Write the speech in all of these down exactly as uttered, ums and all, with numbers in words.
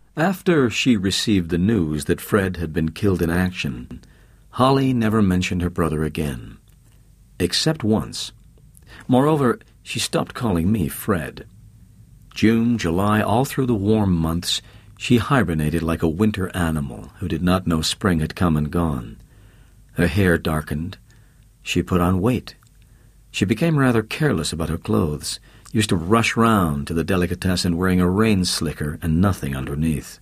After she received the news that Fred had been killed in action, Holly never mentioned her brother again, except once. Moreover, she stopped calling me Fred. June, July, all through the warm months, she hibernated like a winter animal who did not know spring had come and gone. Her hair darkened. She put on weight. She became rather careless about her clothes, used to rush round to the delicatessen wearing a rain slicker and nothing underneath.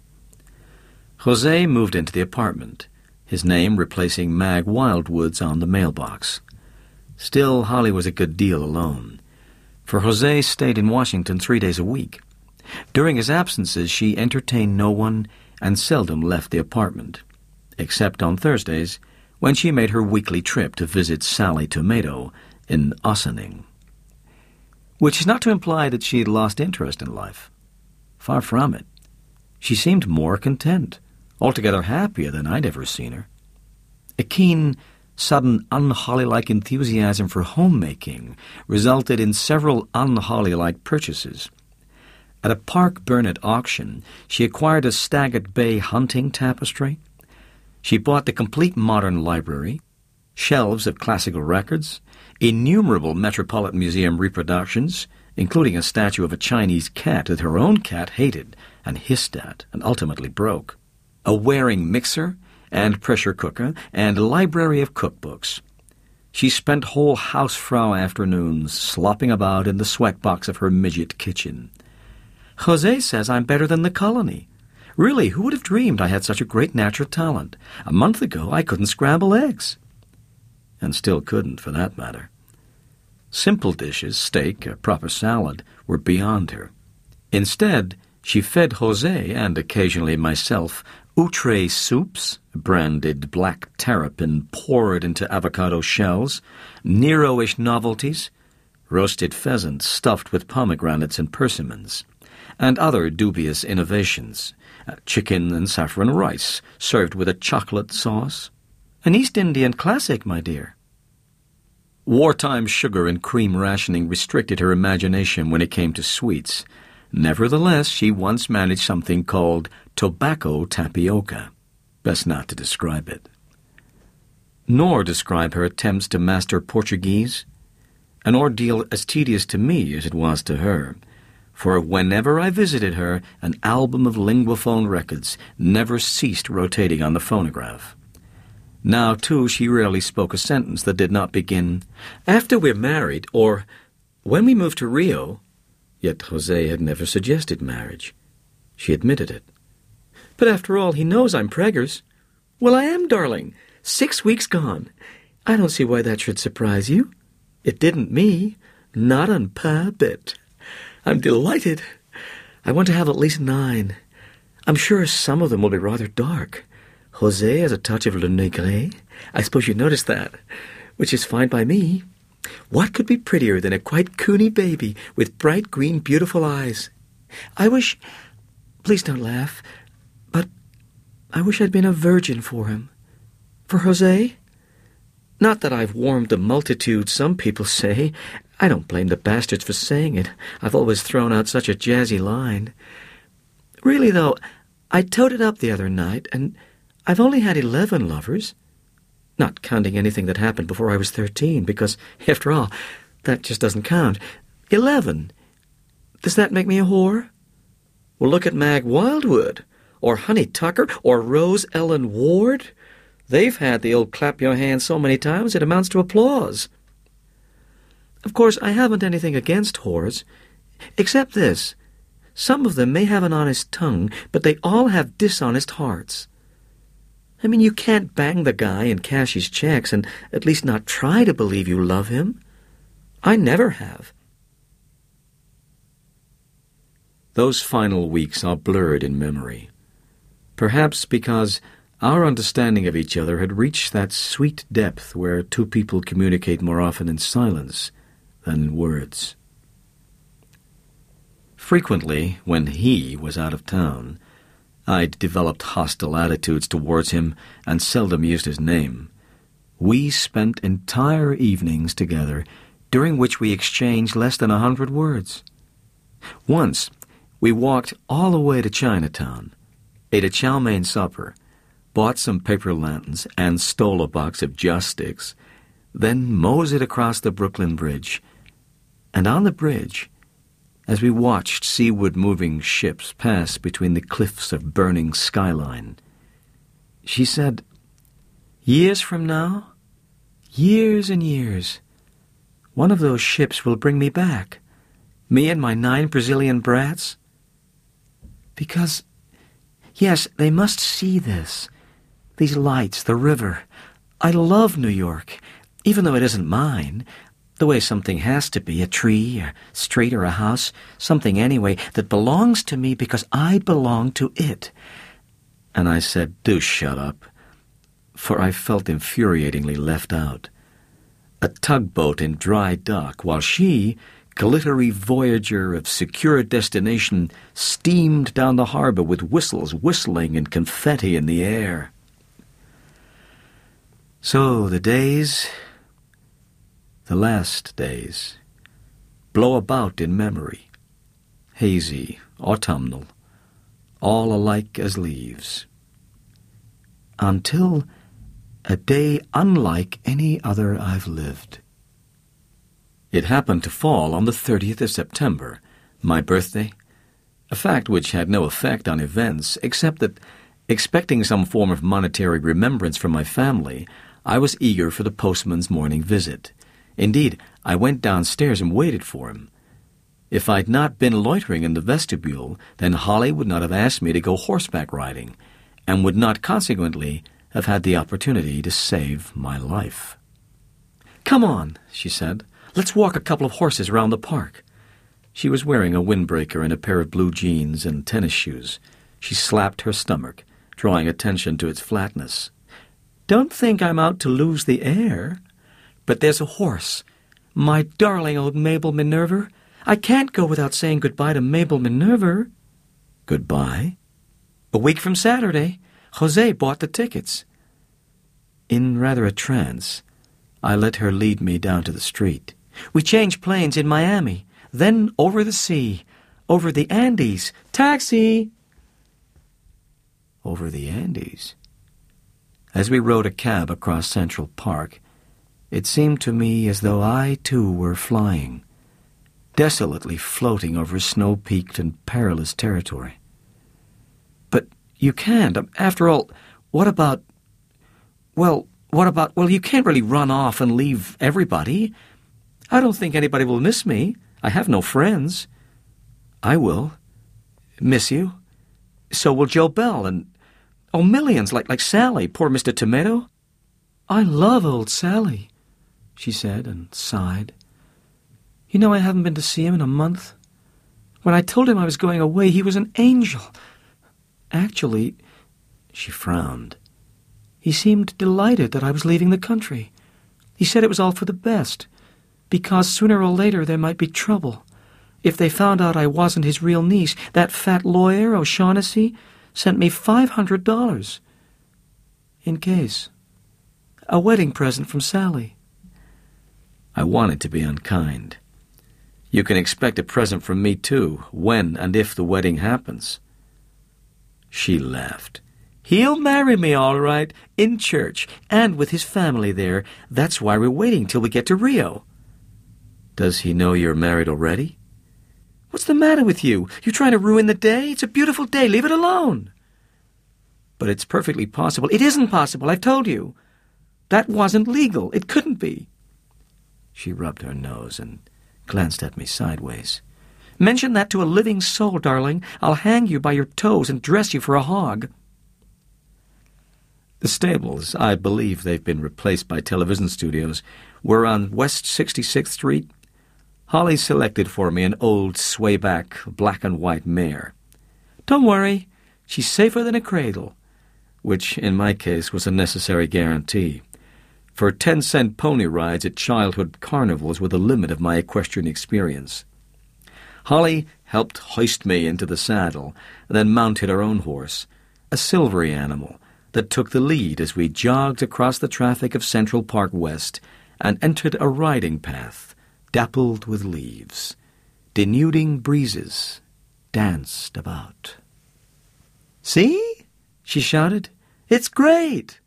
Jose moved into the apartment, his name replacing Mag Wildwood's on the mailbox. Still, Holly was a good deal alone, for Jose stayed in Washington three days a week. During his absences, she entertained no one and seldom left the apartment, except on Thursdays, when she made her weekly trip to visit Sally Tomato in Ossining. Which is not to imply that she had lost interest in life. Far from it. She seemed more content, altogether happier than I'd ever seen her. A keen, sudden, un-Holly-like enthusiasm for homemaking resulted in several un-Holly-like purchases. At a Park Burnett auction, she acquired a Stagget Bay hunting tapestry. She bought the complete modern library, shelves of classical records, innumerable Metropolitan Museum reproductions, including a statue of a Chinese cat that her own cat hated and hissed at and ultimately broke, a Waring mixer and pressure cooker, and a library of cookbooks. She spent whole housefrau afternoons slopping about in the sweatbox of her midget kitchen. Jose says I'm better than the colony. Really, who would have dreamed I had such a great natural talent? A month ago I couldn't scramble eggs. And still couldn't, for that matter. Simple dishes, steak, a proper salad, were beyond her. Instead, she fed Jose, and occasionally myself, outre soups, branded black terrapin poured into avocado shells, Nero-ish novelties, roasted pheasant stuffed with pomegranates and persimmons, and other dubious innovations, uh, chicken and saffron rice served with a chocolate sauce. An East Indian classic, my dear. Wartime sugar and cream rationing restricted her imagination when it came to sweets. Nevertheless, she once managed something called tobacco tapioca. Best not to describe it. Nor describe her attempts to master Portuguese, an ordeal as tedious to me as it was to her, for whenever I visited her, an album of Linguaphone records never ceased rotating on the phonograph. Now, too, she rarely spoke a sentence that did not begin, "After we're married," or "When we move to Rio." Yet Jose had never suggested marriage. She admitted it. "But after all, he knows I'm preggers." "Well, I am, darling. Six weeks gone. I don't see why that should surprise you. It didn't me. Not un pa bit. I'm delighted. I want to have at least nine. I'm sure some of them will be rather dark. Jose has a touch of le negre. I suppose you noticed that, which is fine by me. What could be prettier than a quite coony baby with bright green, beautiful eyes? I wish... Please don't laugh, but I wish I'd been a virgin for him. For Jose? Not that I've warmed the multitude, some people say. I don't blame the bastards for saying it. I've always thrown out such a jazzy line. Really, though, I toted up the other night, and I've only had eleven lovers. Not counting anything that happened before I was thirteen, because, after all, that just doesn't count. Eleven. Does that make me a whore? Well, look at Mag Wildwood, or Honey Tucker, or Rose Ellen Ward. They've had the old clap your hands so many times it amounts to applause. Of course, I haven't anything against whores, except this. Some of them may have an honest tongue, but they all have dishonest hearts. I mean, you can't bang the guy and cash his checks and at least not try to believe you love him. I never have. Those final weeks are blurred in memory. Perhaps because our understanding of each other had reached that sweet depth where two people communicate more often in silence than in words. Frequently, when he was out of town, I'd developed hostile attitudes towards him and seldom used his name. We spent entire evenings together, during which we exchanged less than a hundred words. Once, we walked all the way to Chinatown, ate a chow mein supper, bought some paper lanterns, and stole a box of joss sticks, then moseyed across the Brooklyn Bridge. And on the bridge, as we watched seaward-moving ships pass between the cliffs of burning skyline, she said, "Years from now, years and years, one of those ships will bring me back, me and my nine Brazilian brats. Because, yes, they must see this, these lights, the river. I love New York, even though it isn't mine, the way something has to be, a tree, a street, or a house, something anyway that belongs to me because I belong to it." And I said, "Do shut up," for I felt infuriatingly left out. A tugboat in dry dock, while she, glittery voyager of secure destination, steamed down the harbor with whistles whistling and confetti in the air. So the days, the last days, blow about in memory, hazy, autumnal, all alike as leaves, until a day unlike any other I've lived. It happened to fall on the thirtieth of September, my birthday, a fact which had no effect on events, except that, expecting some form of monetary remembrance from my family, I was eager for the postman's morning visit. Indeed, I went downstairs and waited for him. If I'd not been loitering in the vestibule, then Holly would not have asked me to go horseback riding, and would not consequently have had the opportunity to save my life. "Come on," she said. "Let's walk a couple of horses round the park." She was wearing a windbreaker and a pair of blue jeans and tennis shoes. She slapped her stomach, drawing attention to its flatness. "Don't think I'm out to lose the air. But there's a horse. My darling old Mabel Minerva. I can't go without saying goodbye to Mabel Minerva." "Goodbye?" "A week from Saturday. Jose bought the tickets." In rather a trance, I let her lead me down to the street. "We change planes in Miami, then over the sea, over the Andes. Taxi!" Over the Andes. As we rode a cab across Central Park, it seemed to me as though I, too, were flying, desolately floating over snow-peaked and perilous territory. "But you can't. After all, what about... Well, what about... Well, you can't really run off and leave everybody. I don't think anybody will miss me. I have no friends." "I will. Miss you. So will Joe Bell and... Oh, millions, like, like Sally, poor Mister Tomato." "I love old Sally," she said and sighed. "You know, I haven't been to see him in a month. When I told him I was going away, he was an angel. Actually," she frowned, "he seemed delighted that I was leaving the country. He said it was all for the best, because sooner or later there might be trouble. If they found out I wasn't his real niece, that fat lawyer, O'Shaughnessy, sent me five hundred dollars. In case. A wedding present from Sally." I wanted to be unkind. "You can expect a present from me, too, when and if the wedding happens." She laughed. "He'll marry me all right, in church, and with his family there. That's why we're waiting till we get to Rio." "Does he know you're married already?" "What's the matter with you? You trying to ruin the day? It's a beautiful day. Leave it alone." "But it's perfectly possible." "It isn't possible, I've told you. That wasn't legal. It couldn't be." She rubbed her nose and glanced at me sideways. "Mention that to a living soul, darling. I'll hang you by your toes and dress you for a hog." The stables, I believe they've been replaced by television studios, were on West sixty-sixth Street. Holly selected for me an old swayback black-and-white mare. "Don't worry, she's safer than a cradle," which in my case was a necessary guarantee. For ten-cent pony rides at childhood carnivals were the limit of my equestrian experience. Holly helped hoist me into the saddle, then mounted her own horse, a silvery animal that took the lead as we jogged across the traffic of Central Park West and entered a riding path dappled with leaves. Denuding breezes danced about. "See?" she shouted. "It's great!"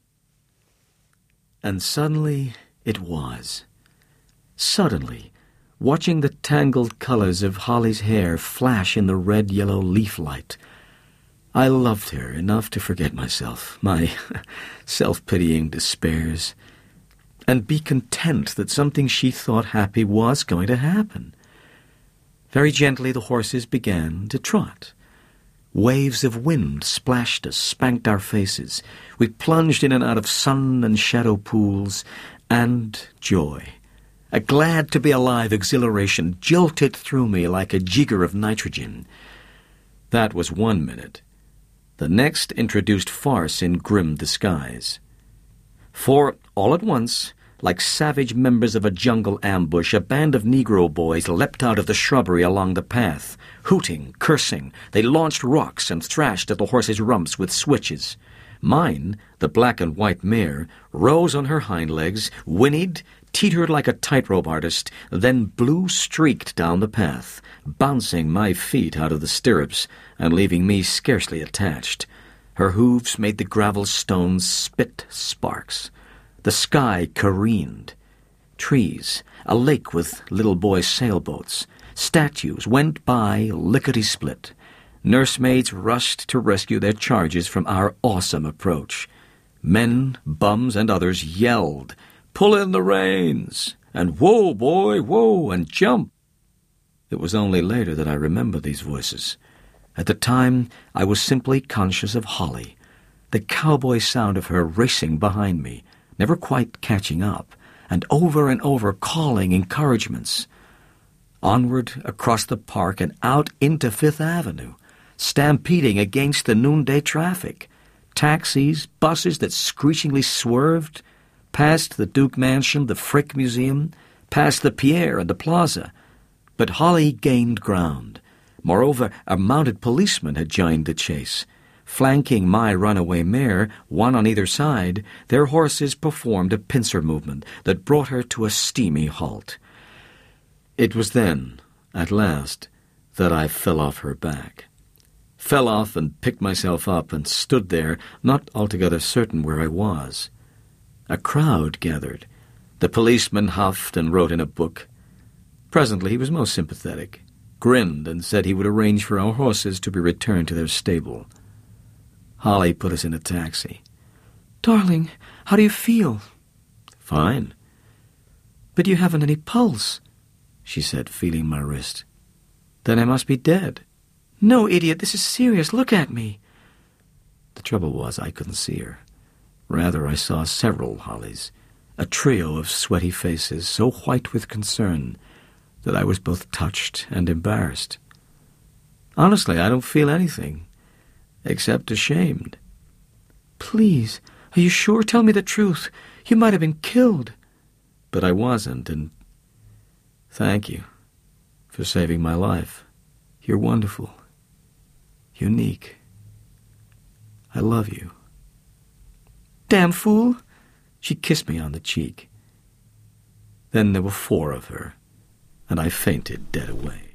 And suddenly it was. Suddenly, watching the tangled colors of Holly's hair flash in the red-yellow leaf light, I loved her enough to forget myself, my self-pitying despairs, and be content that something she thought happy was going to happen. Very gently the horses began to trot. Waves of wind splashed us, spanked our faces. We plunged in and out of sun and shadow pools, and joy, a glad-to-be-alive exhilaration, jolted through me like a jigger of nitrogen. That was one minute. The next introduced farce in grim disguise. For, all at once, like savage members of a jungle ambush, a band of Negro boys leapt out of the shrubbery along the path. Hooting, cursing, they launched rocks and thrashed at the horses' rumps with switches. Mine, the black and white mare, rose on her hind legs, whinnied, teetered like a tightrope artist, then blue-streaked down the path, bouncing my feet out of the stirrups and leaving me scarcely attached. Her hooves made the gravel stones spit sparks. The sky careened. Trees, a lake with little boy sailboats, statues went by lickety-split. Nursemaids rushed to rescue their charges from our awesome approach. Men, bums, and others yelled, "Pull in the reins!" and "Whoa, boy, whoa!" and "Jump!" It was only later that I remembered these voices. At the time, I was simply conscious of Holly, the cowboy sound of her racing behind me, never quite catching up, and over and over calling encouragements. Onward across the park and out into Fifth Avenue, stampeding against the noonday traffic. Taxis, buses that screechingly swerved, past the Duke Mansion, the Frick Museum, past the Pierre and the Plaza. But Holly gained ground. Moreover, a mounted policeman had joined the chase. Flanking my runaway mare, one on either side, their horses performed a pincer movement that brought her to a steamy halt. It was then, at last, that I fell off her back. Fell off and picked myself up and stood there, not altogether certain where I was. A crowd gathered. The policeman huffed and wrote in a book. Presently he was most sympathetic, grinned and said he would arrange for our horses to be returned to their stable. Holly put us in a taxi. "Darling, how do you feel?" "Fine." "But you haven't any pulse," she said, feeling my wrist. "Then I must be dead." "No, idiot, this is serious. Look at me." The trouble was I couldn't see her. Rather, I saw several Hollys, a trio of sweaty faces, so white with concern that I was both touched and embarrassed. "Honestly, I don't feel anything, except ashamed." "Please, are you sure? Tell me the truth. You might have been killed." But I wasn't, and thank you for saving my life. You're wonderful. Unique. I love you. "Damn fool!" She kissed me on the cheek. Then there were four of her, and I fainted dead away.